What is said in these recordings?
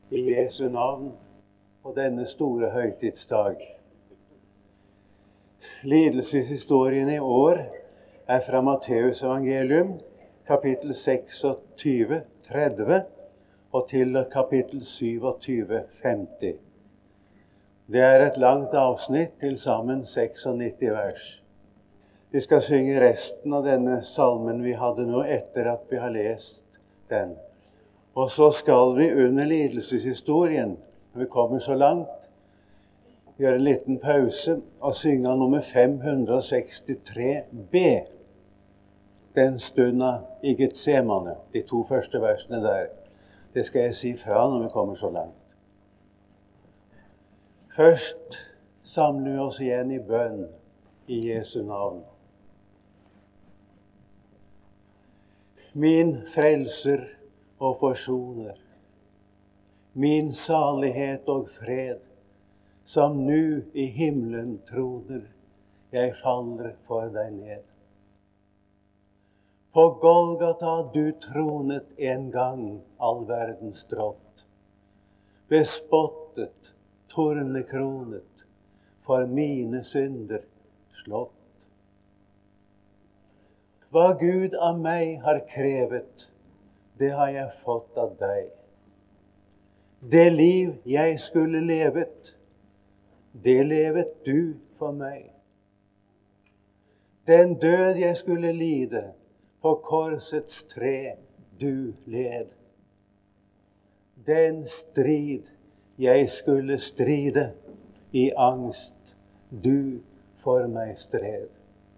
I Jesu navn på denne store høytidsdag. Lidelseshistorien i år fra Matteus evangelium, kapittel 26, 30, og til kapittel 27, 50. Det et langt avsnitt, til sammen 96 vers. Vi skal synge resten av denne salmen vi hadde nå etter at vi har lest den. Og så skal vi under lidelseshistorien, når vi kommer så langt, gjøre en liten pause og synge nummer 563b. Den stunden i Getsemane, de 2 første versene der. Det skal jeg si fra når vi kommer så langt. Først samler vi oss igjen i bønn i Jesu navn. Min frelser og forsoner, min salighet og fred, som nu i himmelen troner, jeg faller for deg ned. På Golgata du tronet en gang all verdens drott, bespottet, tornekronet, for mine synder slått. Hva Gud av meg har krevet, det har jeg fått av deg. Det liv jeg skulle levet, det levet du for meg. Den død jeg skulle lide, på korsets tre du led. Den strid jeg skulle stride, i angst du for meg stred.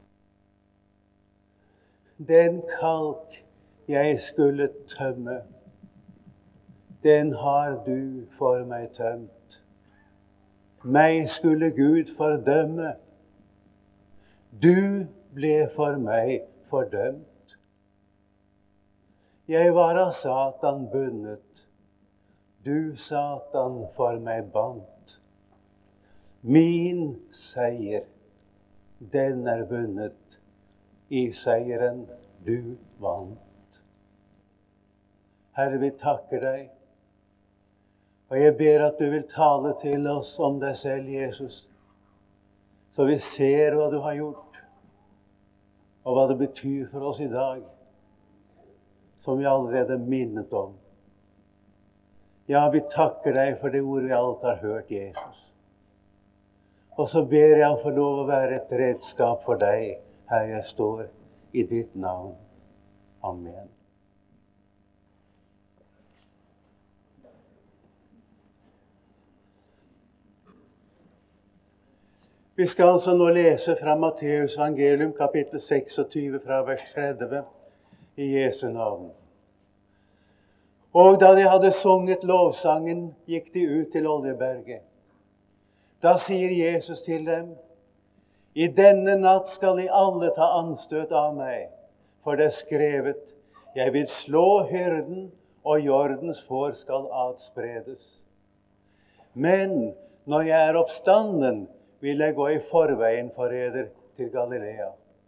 Den kalk jeg skulle tømme, den har du for meg tømt. Meg skulle Gud fordømme, du ble for meg fordømt. Jeg var av Satan bundet, du Satan for meg bandt. Min seier, den vunnet, i seieren du vant. Herre, vi takker deg, og jeg ber at du vil tale til oss om deg selv, Jesus, så vi ser hva du har gjort, og hva det betyr for oss i dag, som vi allerede minnet om. Ja, vi takker deg for det ord vi alt har hørt, Jesus. Og så ber jeg å få lov å være et redskap for deg, her jeg står, i ditt navn. Amen. Vi skal altså nå lese fra Matteus evangelium, kapittel 26, fra vers 30, i Jesu navn. Og da de hadde sunget lovsangen, gikk de ut til Oljeberget. Da sier Jesus til dem, i denne natt skal de alle ta anstøt av meg, for det skrevet, jeg vil slå hyrden, og jordens får skal adspredes. Men når jeg oppstanden, vil jeg gå i forveien for eder til Galilea.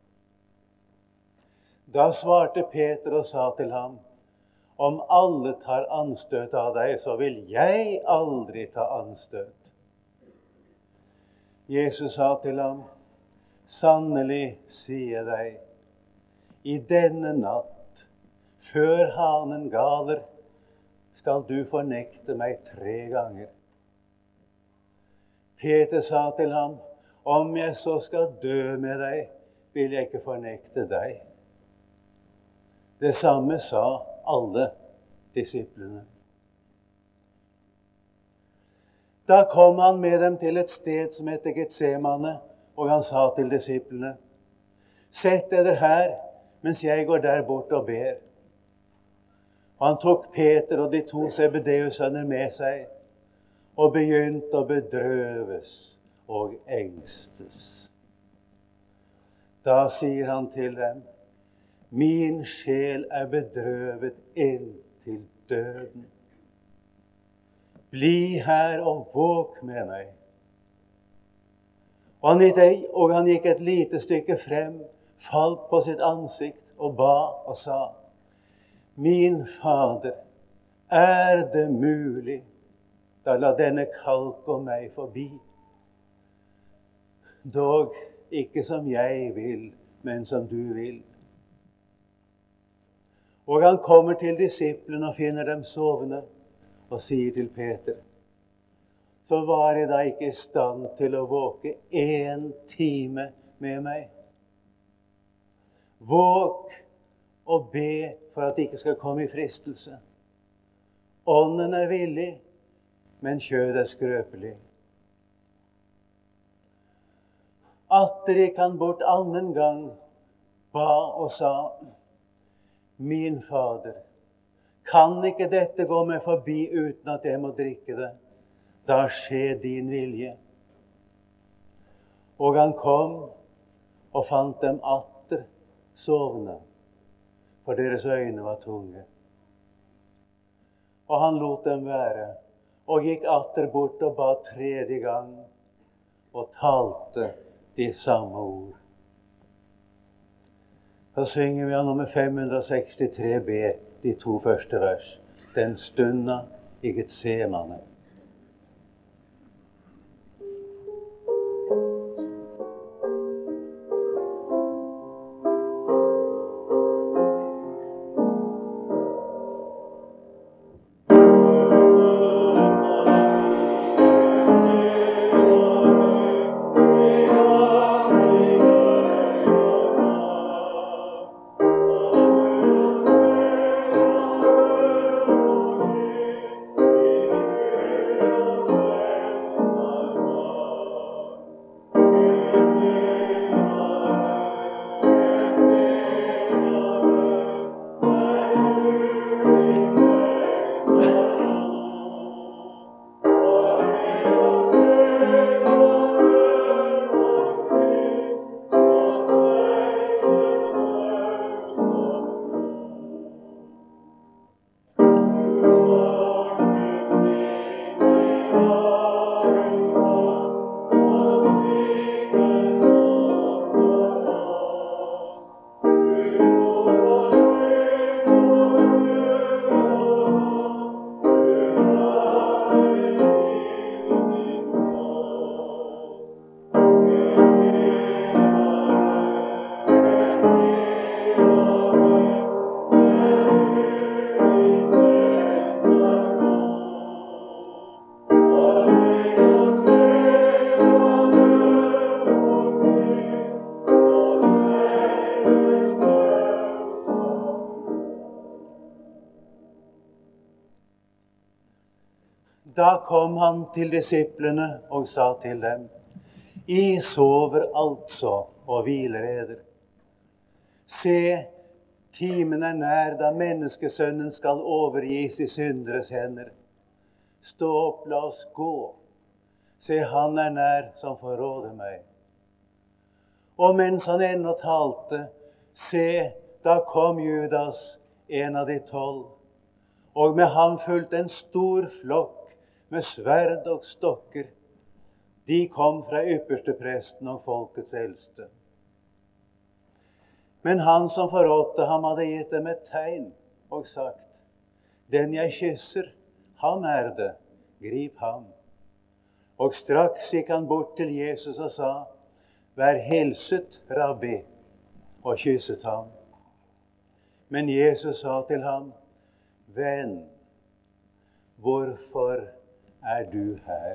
Da svarte Peter og sa til ham, om alle tar anstøt av deg, så vil jeg aldri ta anstøt. Jesus sa til ham, sannelig sier deg, i denne natt, før hanen galer, skal du fornekte meg 3 ganger. Peter sa til ham, om jeg så skal dø med deg, vil jeg ikke fornekte deg. Det samme sa alle disiplene. Da kom han med dem til et sted som heter Getsemane, og han sa til disiplene, sett dere her, mens jeg går der bort og ber. Og han tok Peter og de 2 Zebedeus-sønner med seg, og begynte å bedrøves og engstes. Da sier han til dem, min sjel bedrøvet inntil døden. Bli her og våk med meg. Og han gikk et lite stykke frem, falt på sitt ansikt og ba og sa, min Fader, det mulig da la denne kalk og meg forbi. Dog ikke som jeg vil, men som du vil. Og han kommer til disiplene og finner dem sovende, og sier til Peter, så var jeg da ikke i stand til å våke 1 time med meg. Våk og be for at de ikke skal komme i fristelse. Ånden er villig, men kjødet er skrøpelig. Atter gikk han bort annen gang, ba og sa, min Fader, kan ikke dette gå meg forbi uten at jeg må drikke det? Da skjer din vilje. Og han kom og fant dem atter sovende, for deres øyne var tunge. Og han lot dem være, og gikk atter bort og ba 3. gang, og talte de samme ord. Så synger vi av nummer 563b, de 2 første vers. Den stunda i Getsemane. Da kom han til disiplene og sa til dem, I sover altså og hviler eder. Se, timen er nær da menneskesønnen skal overgis i synderes hender. Stå opp, la oss gå. Se, han er nær som forråder meg. Og mens han ennå talte, se, da kom Judas, en av de 12, og med ham fulgte en stor flokk med sverd og stokker. De kom fra ypperstepresten og folkets eldste. Men han som forrådte ham hadde gitt dem et tegn og sagt, den jeg kysser, ham er det, grip ham. Og straks gikk han bort til Jesus og sa, vær hilset, rabbi, og kysset ham. Men Jesus sa til ham, venn, hvorfor er du her?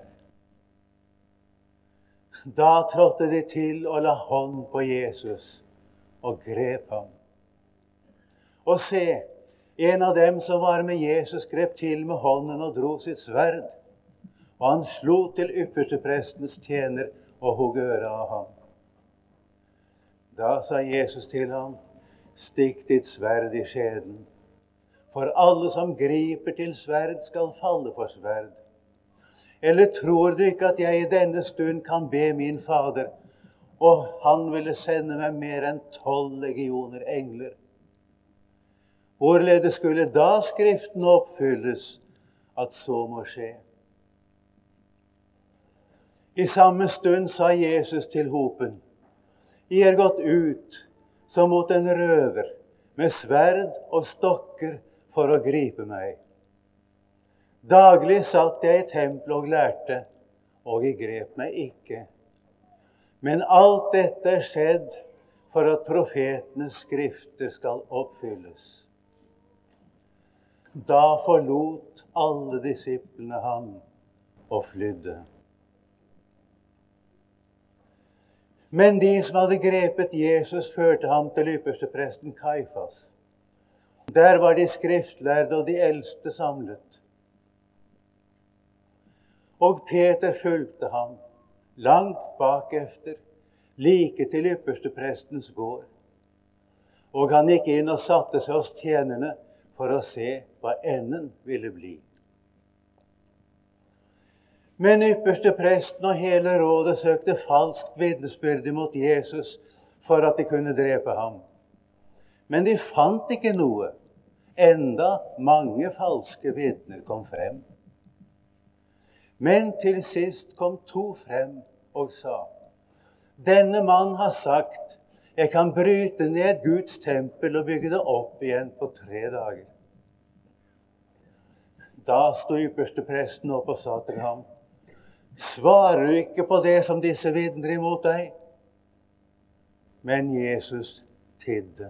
Da trådte de til og la hånd på Jesus og grep ham. Og se, en av dem som var med Jesus grep til med hånden og dro sitt sverd, og han slo til yppersteprestens tjener og hogg øret av ham. Da sa Jesus til ham, stikk ditt sverd i skjeden, for alle som griper til sverd skal falle for sverd. Eller tror du ikke at jeg i denne stund kan be min Fader, og han ville sende meg mer enn 12 legioner engler? Hvorledes skulle da Skriften oppfylles at så må skje? I samme stund sa Jesus til hopen, I er gått ut som mot en røver med sverd og stokker for å gripe meg. Daglig satt jeg i tempelet og lærte, og jeg grep meg ikke. Men alt dette er skjedd for at profetenes skrifter skal oppfylles. Da forlot alle disiplene ham og flydde. Men de som hadde grepet Jesus, førte ham til ypperstepresten Kaifas. Der var de skriftlærde og de eldste samlet. Og Peter fulgte ham, langt bakefter, like til yppersteprestens gård. Og han gikk inn og satte seg hos tjenerne for å se hva enden ville bli. Men ypperstepresten og hele rådet søkte falskt vitnesbyrd mot Jesus for at de kunne drepe ham. Men de fant ikke noe, enda mange falske vitner kom frem. Men til sist kom 2 frem og sa, denne mann har sagt, jeg kan bryte ned Guds tempel og bygge det opp igjen på 3 dager. Da sto ypperstepresten opp og sa til ham, svarer du ikke på det som disse vitner imot deg? Men Jesus tidde.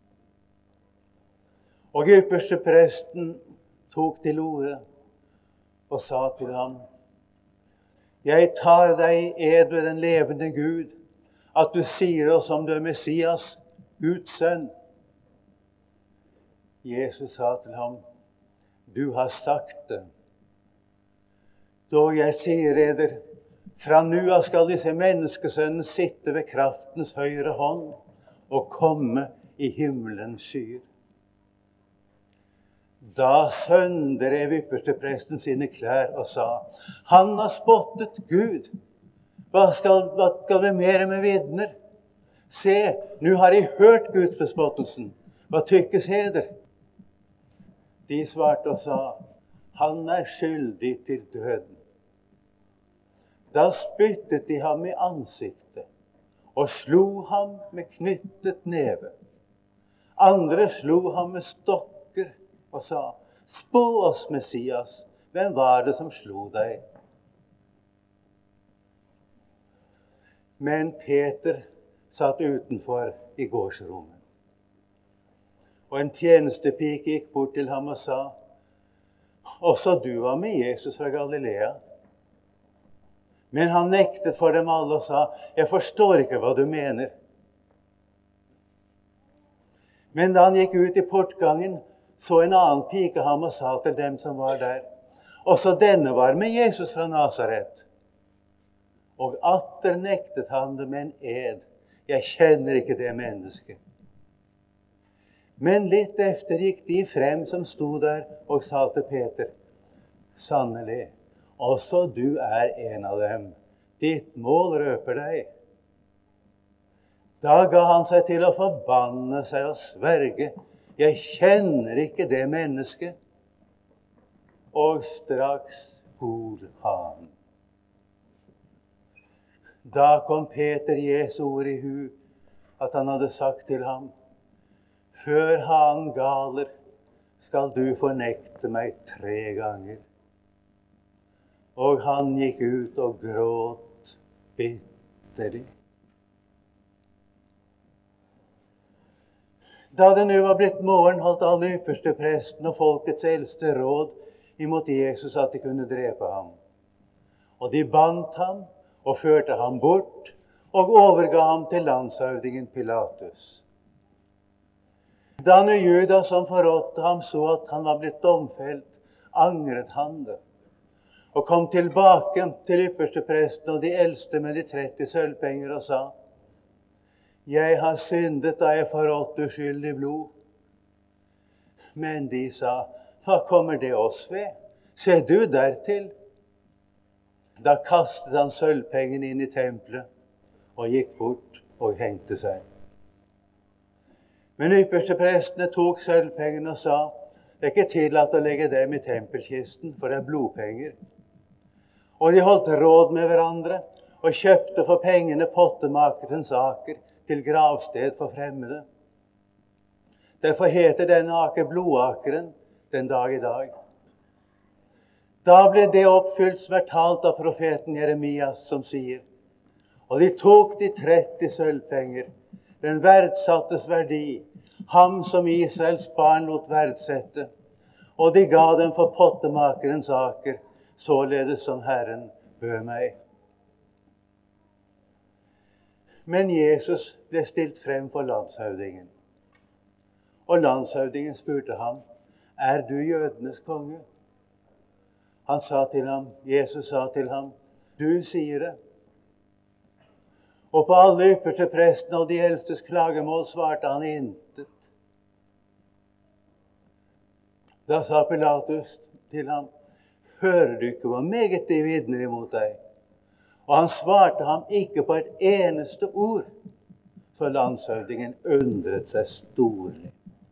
Og ypperstepresten tok til orde og sa til ham, jeg tar deg i ed ved den levende Gud, at du sier oss om du er Messias, Guds sønn. Jesus sa til ham, du har sagt det. Dog jeg sier eder, fra nå av skal disse menneskesønnen sitte ved kraftens høyre hånd og komme i himmelens skyer. Da sønderev ypperstepresten sine klær og sa, han har spottet Gud. Hva skal vi mere med vitner? Se, nå har jeg hørt Guds bespottelsen. Hva tykkes eder? De svarte og sa, han er skyldig til døden. Da spyttet de ham i ansiktet og slo ham med knyttet neve. Andre slo ham med stokker og sa, spå oss, Messias, hvem var det som slo deg? Men Peter satt utenfor i gårdsrommet. Og en tjenestepike gikk bort til ham og sa, også du var med Jesus fra Galilea. Men han nektet for dem alle og sa, jeg forstår ikke hva du mener. Men da han gikk ut i portgangen, så en annen pike ham og sa til dem som var der, også denne var med Jesus fra Nazaret. Og atter nektet han det med en ed, jeg kjenner ikke det mennesket. Men litt efter gikk de frem som sto der og sa til Peter, sannelig, også du er en av dem. Ditt mål røper deg. Da ga han seg til å forbanne seg og sverge. Jeg kjenner ikke det mennesket. Og straks for han. Da kom Peter Jesu ord i hu, at han hadde sagt til ham, før han galer, skal du fornekte meg 3 ganger. Og han gikk ut og gråt bitterlig. Da det nå var blitt morgen, holdt alle ypperstepresten og folkets eldste råd imot Jesus at de kunne drepe ham. Og de bandt ham og førte ham bort og overga ham til landshøvdingen Pilatus. Da nå Judas som forrådte ham så at han var blitt domfelt, angret han det. Og kom tilbake til ypperstepresten og de eldste med de 30 sølvpenger og sa, jeg har syndet da jeg forrådt uskyldig blod. Men de sa, hva kommer det oss ved? Se du dertil. Da kastet han sølvpengene inn i tempelet og gikk bort og hengte seg. Men yppersteprestene tok sølvpengene og sa, det er ikke tillatt å legge dem i tempelkisten, for det er blodpenger. Og de holdt råd med hverandre og kjøpte for pengene pottemakerens aker til gravsted for fremmede. Derfor heter denne aker blodakeren den dag i dag. Da ble det oppfylt som talt av profeten Jeremias, som sier: og de tok de 30 sølvpenger, den verdsattes verdi, ham som Israels barn lot verdsette, og de ga dem for pottemakerens aker, således som Herren bød meg. Men Jesus ble stilt frem for landshøvdingen. Og landshøvdingen spurte ham: er du jødenes konge? Han sa til ham, Jesus sa til ham: du sier det. Og på alle ypperstepresten og de eldstes klagemål svarte han intet. Da sa Pilatus til ham: hører du ikke hvor meget de vitner imot deg? Og han svarte ham ikke på et eneste ord. Så landshøvdingen undret seg storlig.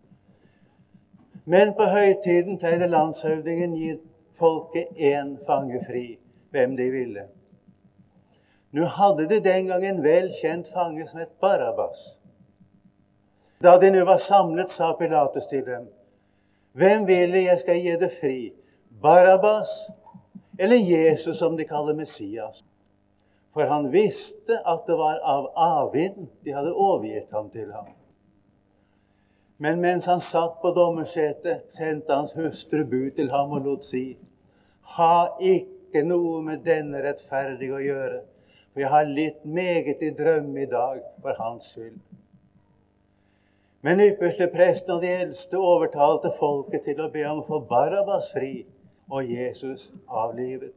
Men på høytiden pleide landshøvdingen gi folket en fange fri, hvem de ville. Nå hadde de den gang en velkjent fange som het Barabbas. Da de nå var samlet, sa Pilatus til dem: hvem ville jeg skal gi det fri? Barabbas eller Jesus, som de kaller Messias? For han visste at det var av avvind de hadde overgitt ham til ham. Men mens han satt på dommersetet, sendte hans hustru bud til ham og lot si: ha ikke noe med denne rettferdige å gjøre, for jeg har litt meget i drømme i dag for hans skyld. Men ypperstepresten og de eldste overtalte folket til å be om å få Barabbas fri og Jesus avlivet.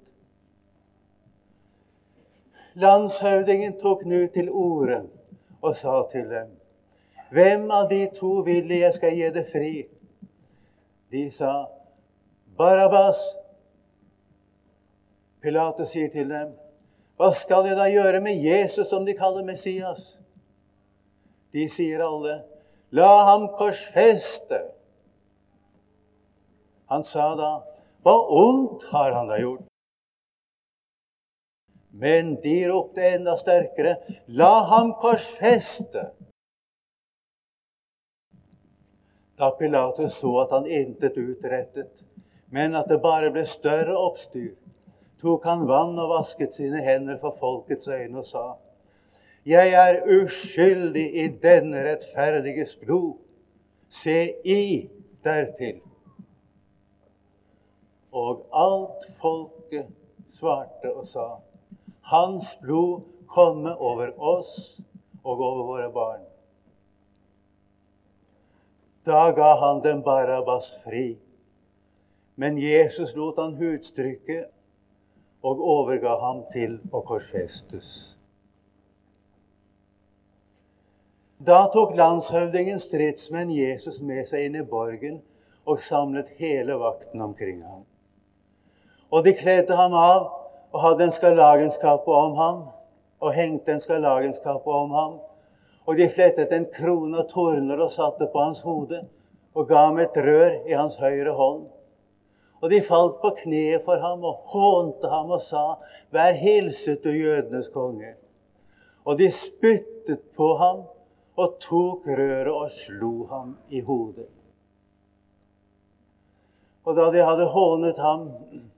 Landshøvdingen tok nå til orde og sa til dem: hvem av de to vil jeg skal gi det fri? De sa: Barabbas. Pilatus sier til dem: hva skal jeg da gjøre med Jesus, som de kaller Messias? De sier alle: la ham korsfeste. Han sa da: hva ondt har han da gjort? Men de ropte enda sterkere: la ham korsfeste. Da Pilatus så at han intet utrettet, men at det bare ble større oppstyr, tok han vann og vasket sine hender for folkets øyne og sa: jeg er uskyldig i denne rettferdiges blod. Se i dertil. Og alt folket svarte og sa: hans blod komme over oss og over våre barn. Da ga han dem Barabbas fri, men Jesus lot han hudstrykke og overga ham til å korsfestes. Da tok landshøvdingen stridsmenn Jesus med seg inn i borgen og samlet hele vakten omkring ham. Og de kledde ham av og hadde en skarlagenskappe om ham, og hengte en skarlagenskappe om ham. Og de flettet en krone av torner og satte på hans hode, og ga ham et rør i hans høyre hånd. Og de falt på kne for ham og hånte ham og sa: vær hilset, du jødenes konge. Og de spyttet på ham og tok røret og slo ham i hodet. Og da de hadde hånet ham,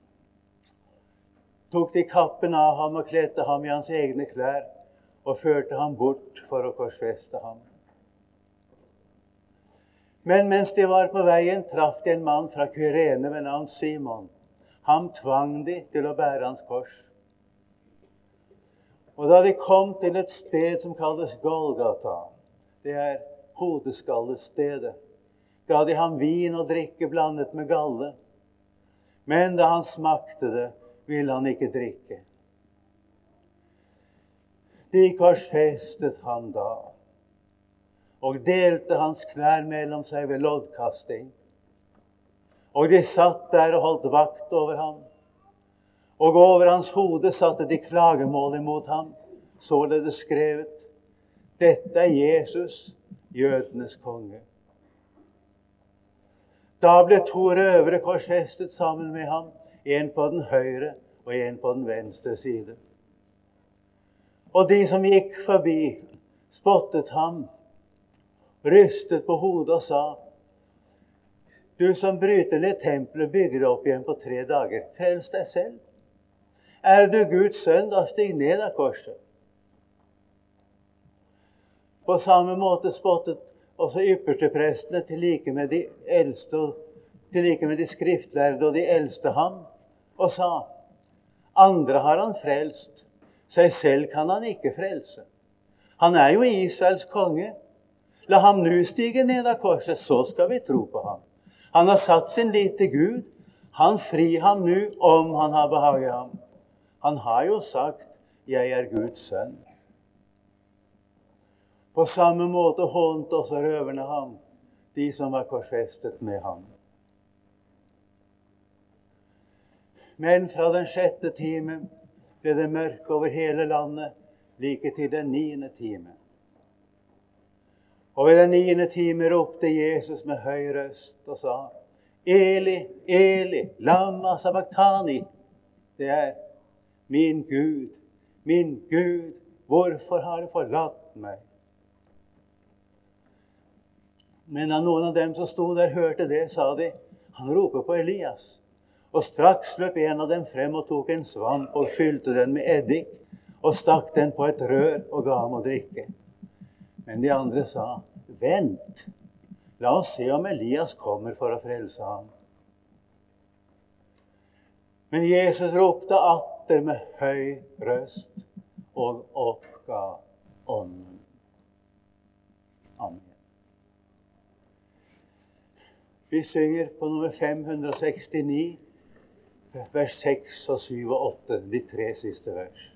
tok de kappen av ham og kledde ham i hans egne klær og førte ham bort for å korsfeste ham. Men mens de var på veien, traff de en mann fra Kyrene ved navn Simon. Ham tvang de til å bære hans kors. Og da de kom til et sted som kalles Golgata, det er hodeskallestedet, ga de ham vin og drikke blandet med galle. Men da han smakte det, ville han ikke drikke. De korsfestet ham da, og delte hans klær mellom seg ved loddkasting. Og de satt der og holdt vakt over ham. Og over hans hode satte de klagemål imot ham, således skrevet: dette er Jesus, jødenes konge. Da ble 2 røvere korsfestet sammen med ham, en på den høyre og en på den venstre side. Og de som gikk forbi, spottet ham, rystet på hodet og sa: Du som bryter ned tempelet og bygger det opp igjen på 3 dager. Frels deg selv. Er du Guds sønn, da stig ned av korset. På samme måte spottet også yppersteprestene til like med de eldste, til like med de skriftlærde og de eldste ham, og sa, andre har han frelst, seg selv kan han ikke frelse. Han er jo Israels konge. La ham nu stige ned av korset, så skal vi tro på ham. Han har satt sin lit til Gud. Han fri ham nu, om han har behag i ham. Han har jo sagt, jeg er Guds sønn. På samme måte hånte også røverne ham, de som var korsfestet med ham. Men fra den 6. time ble det mørke over hele landet, like til den 9. time. Og ved den 9. time ropte Jesus med høy røst og sa, Eli, Eli, lama sabachthani. Det er, min Gud, hvorfor har du forlatt meg? Men da noen av dem som sto der hørte det, sa de, han roper på Elias. Og straks løp en av dem frem og tok en svamp og fylte den med eddik, og stakk den på et rør og ga ham å drikke. Men de andre sa, vent, la oss se om Elias kommer for å frelse ham. Men Jesus ropte atter med høy røst og oppga ånden. Amen. Vi synger på nummer 569, vers 6 og 7 og 8, de 3 siste vers.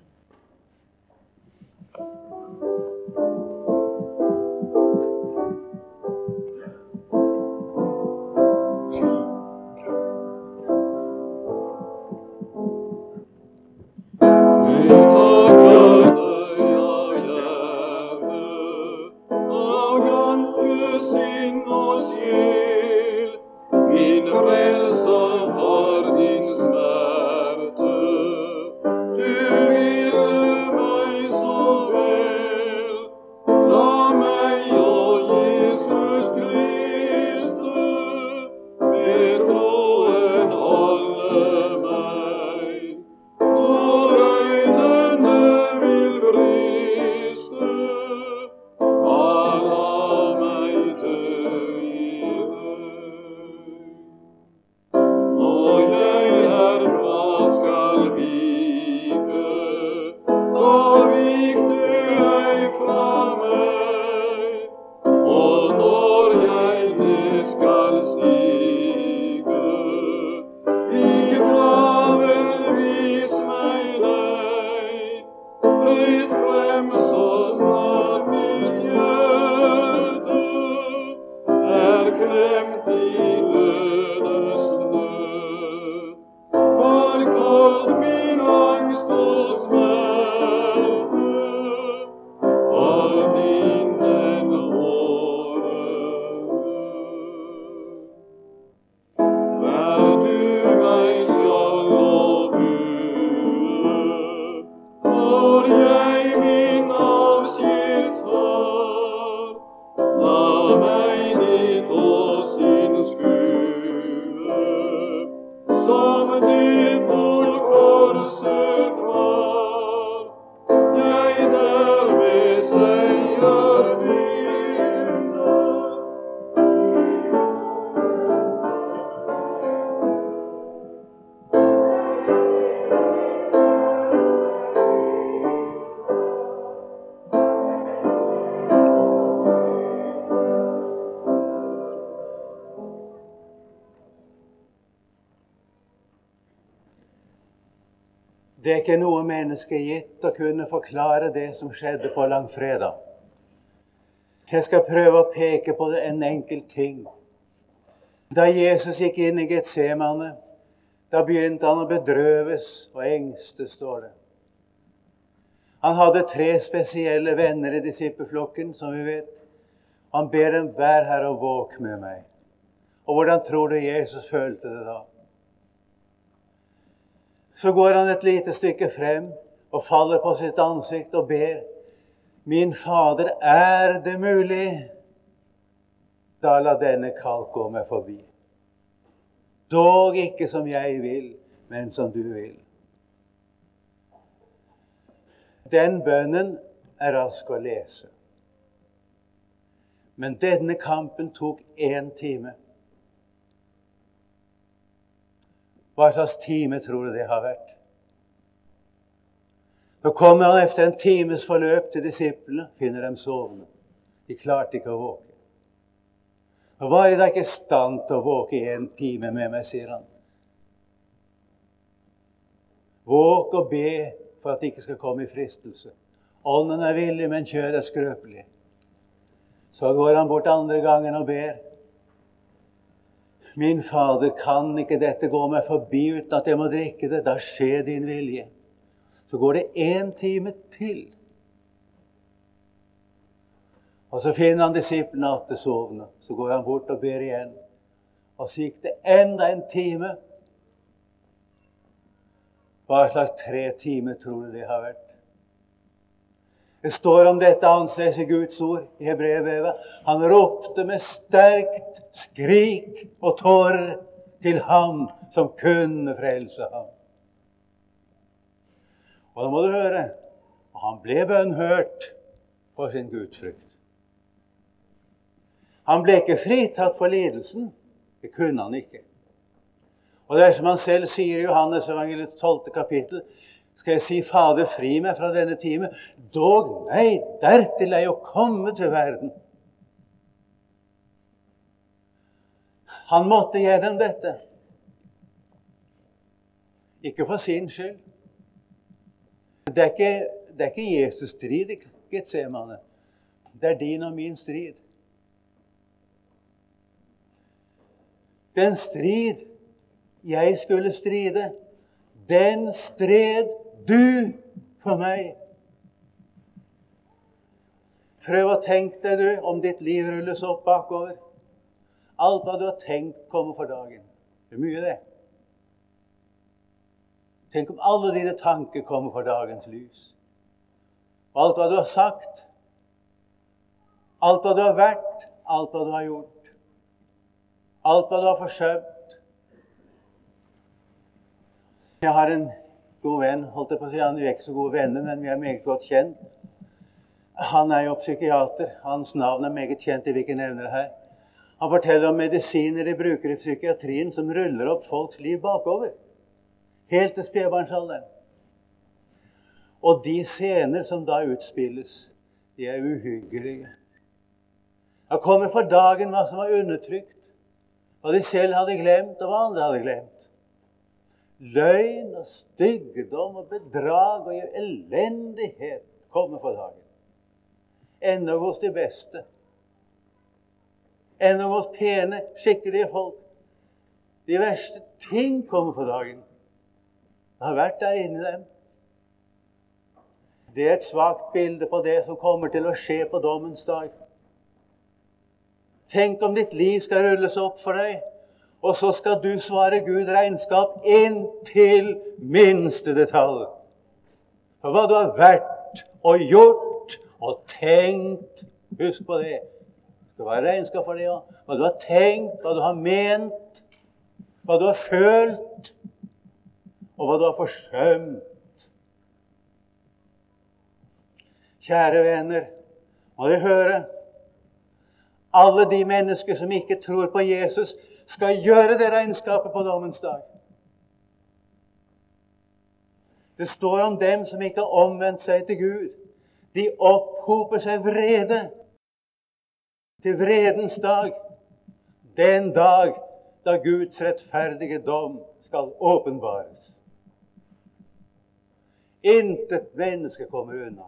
Det er ikke noe menneske gitt å kunne forklare det som skjedde på langfredag. Jeg skal prøve å peke på det en enkelt ting. Da Jesus gikk inn i Getsemane, da begynte han å bedrøves og engste, står det. Han hadde 3 spesielle venner i disippelflokken, som vi vet. Han ber dem, vær her og våk med meg. Og hvordan tror du Jesus følte det da? Så går han et lite stykke frem og faller på sitt ansikt og ber, min Fader, er det mulig? Da la denne kalk gå meg forbi. Dog ikke som jeg vil, men som du vil. Den bønnen er rask å lese. Men denne kampen tok 1 time. Hva slags time tror du det har vært? Så kommer han efter en times forløp til disiplene, finner dem sovende. De klarte ikke å våke. Og var de da ikke i stand til å våke 1 time med meg, sier han. Våk og be for at de ikke skal komme i fristelse. Ånden er villig, men kjødet er skrøpelig. Så går han bort andre gangen og ber. Min Fader, kan ikke dette gå meg forbi uten at jeg må drikke det? Da skjer din vilje. Så går det 1 time til. Og så finner han disiplene atter sovende. Så går han bort og ber igjen. Og så gikk det enda 1 time. Hva slags 3 timer tror du det har vært? Det står om dette anses i Guds ord i Hebreerbrevet. Han ropte med sterkt skrik og tårer til ham som kunne frelse ham. Og da må du høre, han ble bønnhørt for sin gudsfrykt. Han ble ikke fritatt for lidelsen. Det kunne han ikke. Og det er som han selv sier i Johannes evangeliet 12. kapittel, skal jeg si, Fader, fri meg fra denne time, dog nei, dertil er jeg å komme til verden. Han måtte gjennom dette. Ikke for sin skyld. Det er ikke Jesus strid i Getsemane. Det er din og min strid. Den strid jeg skulle stride, den stred du for meg. Prøv å tenke deg, du, om ditt liv rulles opp bakover. Alt hva du har tenkt kommer for dagen. Det er mye det. Tenk om alle dine tanker kommer for dagens lys. Alt hva du har sagt, alt hva du har vært, alt hva du har gjort, alt hva du har forsømt. Jeg har en god venn, holdt jeg på å si, han er ikke så gode venner, men vi er meget godt kjent. Han er jo psykiater, hans navn er meget kjent i hvilke nevner her. Han forteller om medisiner de bruker i psykiatrien som ruller opp folks liv bakover. Helt til spedbarnsalderen. Og de scener som da utspilles, de er uhyggelige. Da kommer for dagen hva som var undertrykt, hva de selv hadde glemt, og hva andre hadde glemt. Løgn og styggedom og bedrag og elendighet kommer for dagen. Enda hos de beste. Enda hos pene, skikkelige folk. De verste ting kommer for dagen. Det har vært der inne i dem. Det er et svagt bilde på det som kommer til å skje på dommens dag. Tenk om ditt liv skal rulles opp for deg, og så skal du svare Gud regnskap inn til minste detalj. For hva du har vært og gjort og tenkt, husk på det. Det skal være regnskap for det, ja. Hva du har tenkt, hva du har ment, hva du har følt, og hva du har forsømt. Kjære venner, må dere høre. Alle de mennesker som ikke tror på Jesus, skal gjøre det regnskapet på dommens dag. Det står om dem som ikke har omvendt seg til Gud. De opphoper seg vrede til vredens dag. Den dag da Guds rettferdige dom skal åpenbares. Intet menneske kommer unna.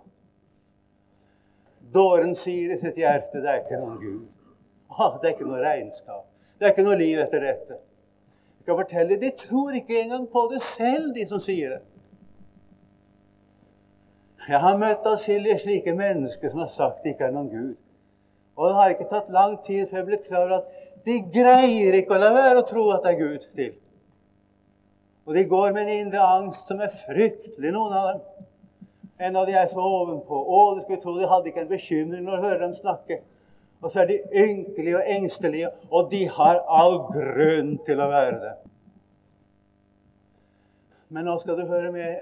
Dåren sier i sitt hjerte, det er ikke noen Gud. Det er ikke noe regnskap. Det er ikke noe liv etter dette. Jeg kan fortelle, de tror ikke engang på det selv, de som sier det. Jeg har møtt adskillige slike mennesker som har sagt det ikke er noen Gud. Og det har ikke tatt lang tid før jeg ble klar over at de greier ikke å la være å tro at det er Gud til. Og de går med en indre angst som er fryktelig, noen av dem. En av de er så ovenpå. Du skulle tro de hadde ikke en bekymring når de hører dem snakke. Og så er de ynkelige og engstelige, og de har all grunn til å være det. Men nå skal du høre med.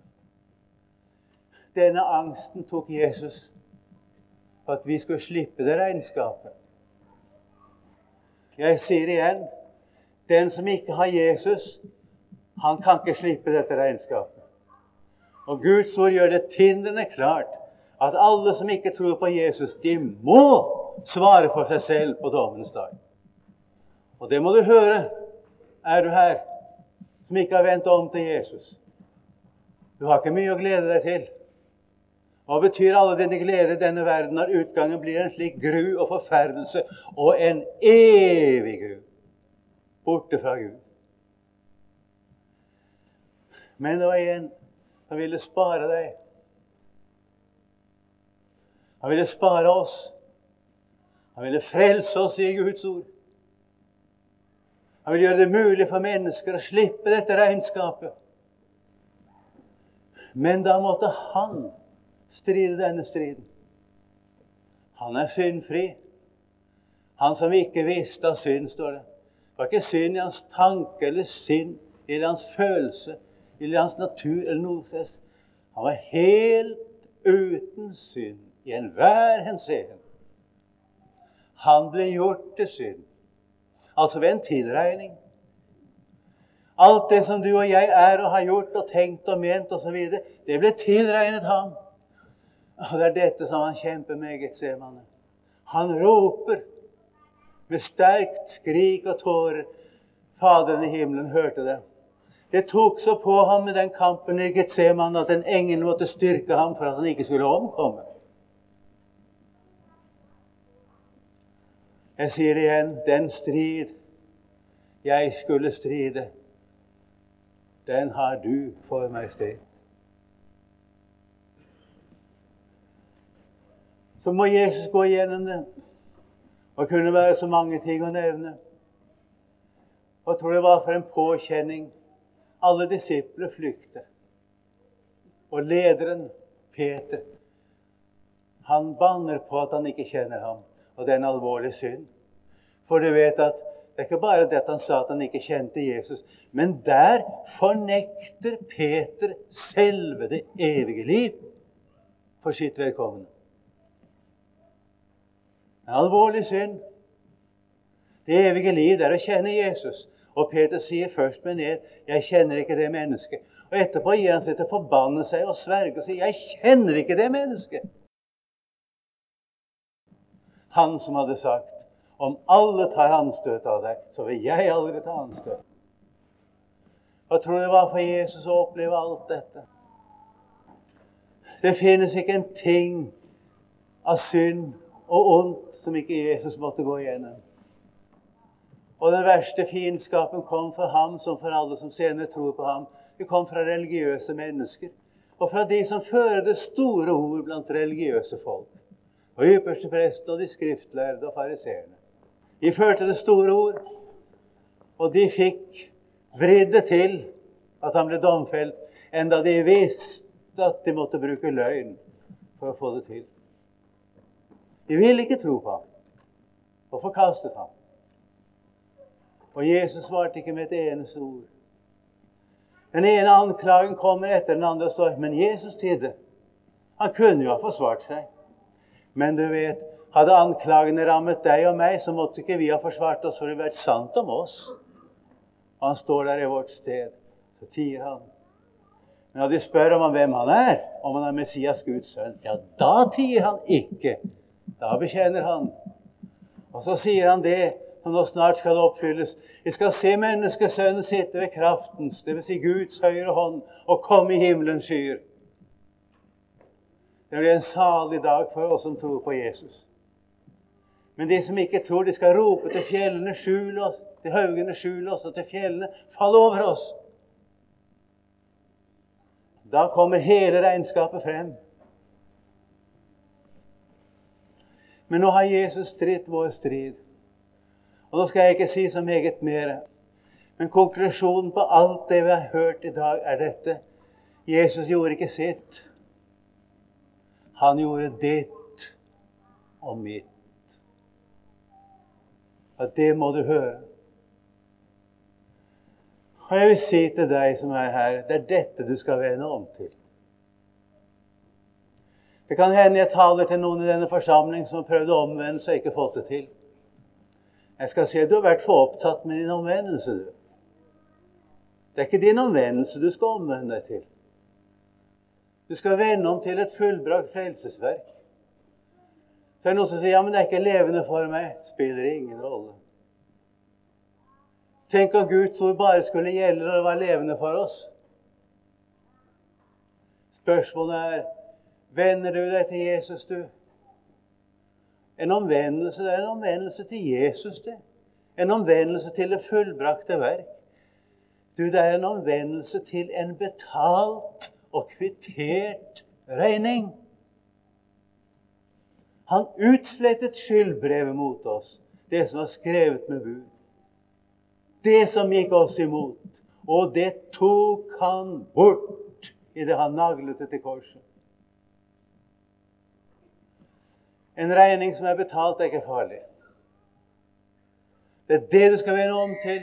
Denne angsten tok Jesus for at vi skulle slippe det regnskapet. Jeg sier igjen, den som ikke har Jesus, han kan ikke slippe dette regnskapet. Og Guds ord gjør det tindrende klart at alle som ikke tror på Jesus, de må svare for seg selv på dommens dag. Og det må du høre, er du her, som ikke har vendt om til Jesus. Du har ikke mye å glede deg til. Hva betyr alle dine gleder i denne verden når utgangen blir en slik gru og forferdelse og en evig gru borte fra Gud? Men det var en som ville spare deg. Han ville spare oss. Han ville frelse oss i Guds ord. Han ville gjøre det mulig for mennesker å slippe dette regnskapet. Men da måtte han stride denne striden. Han er syndfri. Han som ikke visste av synd, står det. Det var ikke synd i hans tanke eller sinn, eller hans følelse, eller hans natur, eller noe sted. Han var helt uten synd i enhver henseende. Han ble gjort til synd. Altså ved en tilregning. Alt det som du og jeg er og har gjort og tenkt og ment og så videre, det ble tilregnet ham. Og det er dette som han kjemper med, Getsemane. Han roper med sterkt skrik og tårer. Faderen i himmelen hørte det. Det tok så på ham med den kampen i Getsemane at en engel måtte styrke ham for at han ikke skulle omkomme. Jeg sier det igjen, den strid jeg skulle stride, den har du for meg stridd. Så må Jesus gå igjennom det. Og kunne være så mange ting å nevne. Og jeg tror det var for en påkjenning. Alle disipler flykter. Og lederen, Peter, han banner på at han ikke kjenner ham. Og det er en alvorlig synd. For du vet at det er ikke bare det at han sa at han ikke kjente Jesus, men der fornekter Peter selve det evige liv for sitt vedkommende. En alvorlig synd. Det evige liv er å kjenne Jesus. Og Peter sier først med ned, jeg kjenner ikke det mennesket. Og etterpå gir han seg til å forbanne seg og sverge og sier, jeg kjenner ikke det mennesket. Han som hadde sagt, om alle tar anstøt av deg, så vil jeg aldri ta anstøt. Hva tror du det var for Jesus å oppleve alt dette? Det finnes ikke en ting av synd og ondt som ikke Jesus måtte gå igjennom. Og den verste fiendskapen kom for ham som for alle som senere tror på ham. Det kom fra religiøse mennesker, og fra de som fører det store ord blant religiøse folk. Og ypperste presten og de skriftlærde og fariseerne. De førte det store ord, og de fikk vridd det til at han ble domfelt, enda de visste at de måtte bruke løgn for å få det til. De ville ikke tro på ham, og forkastet ham. Og Jesus svarte ikke med et eneste ord. Den ene anklagen kommer etter den andre og står, men Jesus tidde. Han kunne jo ha forsvart seg. Men du vet, hadde anklagene rammet deg og meg, så måtte ikke vi ha forsvart oss, for det hadde vært sant om oss. Og han står der i vårt sted, så tier han. Men når de spør om hvem han er, om han er Messias, Guds sønn, ja, da tier han ikke. Da bekjenner han. Og så sier han det, som nå snart skal oppfylles. Vi skal se menneskesønnen sitte ved kraftens, det vil si Guds høyre hånd, og komme i himmelens skyer. Det blir en salig dag for oss som tror på Jesus. Men de som ikke tror, de skal rope til fjellene, skjul oss, til haugene, skjul oss, og til fjellene, fall over oss. Da kommer hele regnskapet frem. Men nå har Jesus stridt vår strid. Og nå skal jeg ikke si så meget mer. Men konklusjonen på alt det vi har hørt i dag er dette. Jesus gjorde ikke sitt. Han gjorde ditt og mitt. Og det må du høre. Og jeg vil si til deg som er her, det er dette du skal vende om til. Det kan hende jeg taler til noen i denne forsamling som har prøvd å omvende seg og ikke fått det til. Jeg skal si at du har vært for opptatt med din omvendelse, du. Det er ikke din omvendelse du skal omvende deg til. Du skal vende om til et fullbrakt frelsesverk. Så er det noen som sier, ja, men det er ikke levende for meg. Spiller ingen rolle. Tenk om Guds ord bare skulle gjelde når det var levende for oss. Spørsmålet er, vender du deg til Jesus, du? En omvendelse, det er en omvendelse til Jesus, det. En omvendelse til det fullbrakte verk. Du, det er en omvendelse til en betalt og kvittert regning. Han utslettet skyldbrevet mot oss, det som var skrevet med bud. Det som gikk oss imot, og det tok han bort i det han naglet det til korset. En regning som er betalt, er ikke farlig. Det er det du skal vende om til.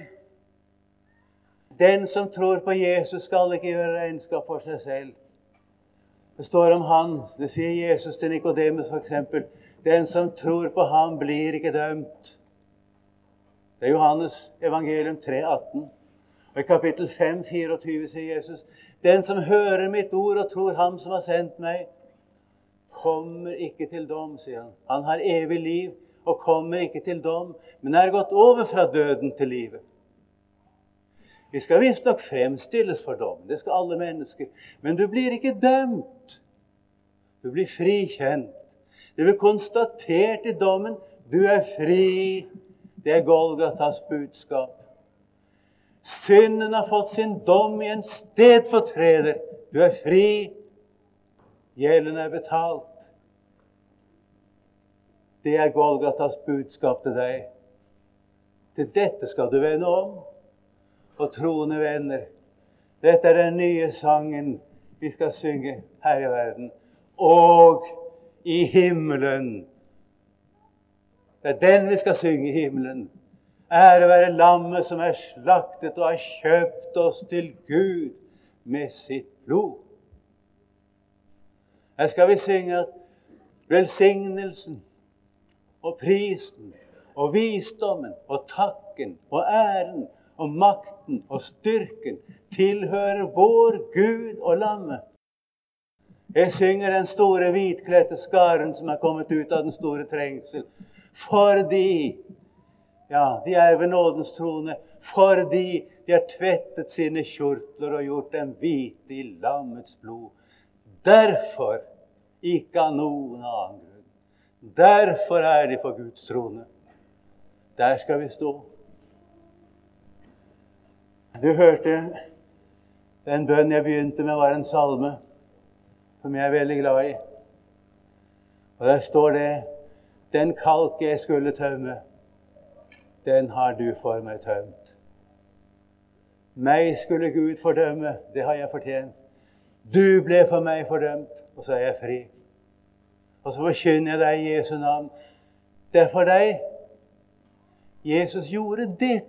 Den som tror på Jesus skal ikke gjøre regnskap for seg selv. Det står om han, det sier Jesus til Nikodemus for eksempel, den som tror på ham blir ikke dømt. Det er Johannes evangelium 3,18. Og i kapittel 5,24 sier Jesus, den som hører mitt ord og tror ham som har sendt meg, kommer ikke til dom, sier han. Han har evig liv og kommer ikke til dom, men er gått over fra døden til livet. Vi skal visst nok fremstilles for dom, det skal alle mennesker, men du blir ikke dømt. Du blir frikjent. Det blir konstatert i dommen, du er fri. Det er Golgatas budskap. Synden har fått sin dom i en stedfortreder. Du er fri. Gjelden er betalt. Det er Golgatas budskap til deg. Til dette skal du vende om. Og troende venner, dette er den nye sangen vi skal synge her i verden. Og i himmelen. Det er den vi skal synge i himmelen. Ære være lammet som er slaktet og har kjøpt oss til Gud med sitt blod. Her skal vi synge at velsignelsen og prisen og visdommen og takken og æren og makten og styrken tilhører vår Gud og lammet. Jeg synger den store hvitkledte skaren som er kommet ut av den store trengsel. Fordi, ja, de er ved nådens trone, fordi de har tvettet sine kjortler og gjort dem hvite i lammets blod. Derfor, ikke av noen annen grunn. Derfor er de på Guds trone. Der skal vi stå. Du hørte den bønn jeg begynte med var en salme som jeg er veldig glad i. Og der står det, den kalk jeg skulle tømme, den har du for meg tømt. Meg skulle Gud fordømme, det har jeg fortjent. Du ble for meg fordømt, og så er jeg fri. Og så forkynner jeg deg i Jesu navn. Det er for deg. Jesus gjorde ditt.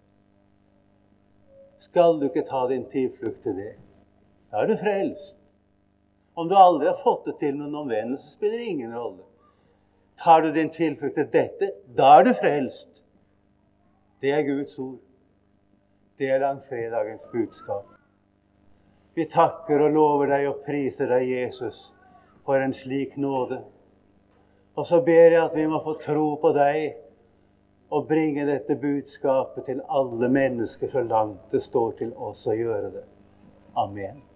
Skal du ikke ta din tilflukt til det? Da er du frelst. Om du aldri har fått det til noen omvendelse, spiller ingen rolle. Tar du din tilflukt til dette, da er du frelst. Det er Guds ord. Det er langfredagens budskap. Vi takker og lover deg og priser deg, Jesus, for en slik nåde. Og så ber jeg at vi må få tro på deg og bringe dette budskapet til alle mennesker så langt det står til oss å gjøre det. Amen.